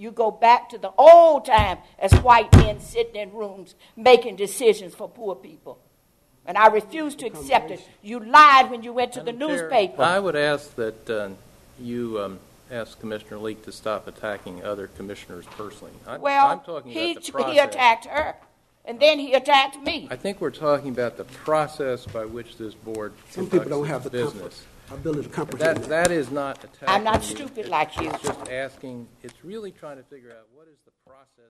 You go back to the old time as white men sitting in rooms making decisions for poor people. And I refuse to accept it. You lied when you went to the newspaper. I would ask that you ask Commissioner Leek to stop attacking other commissioners personally. I'm talking about the process. He attacked her, and then he attacked me. I think we're talking about the process by which this board Some people don't have the business. ability to comprehend. That is not attacking. I'm not stupid like you. It's just asking. It's really trying to figure out what is the process.